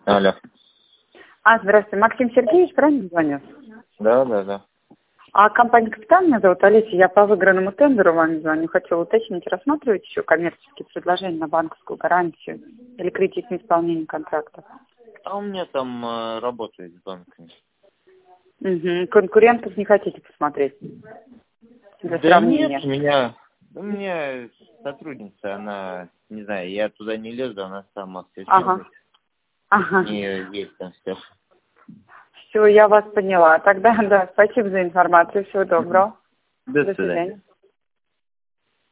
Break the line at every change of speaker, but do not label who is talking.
Алло.
Здравствуйте, Максим Сергеевич, правильно звоню?
Да.
Компания «Капитан», меня зовут Олеся, я по выигранному тендеру вам звоню. Хотела уточнить, рассматриваете еще коммерческие предложения на банковскую гарантию или кредитное исполнение контракта?
У меня там работает с банками.
Конкурентов не хотите посмотреть? Для сравнения.
Нет, у меня сотрудница, она, не знаю, я туда не лезу, она сама все делает. У нее есть там все.
Все, я вас поняла. Тогда, да, спасибо за информацию. Всего доброго.
До свидания.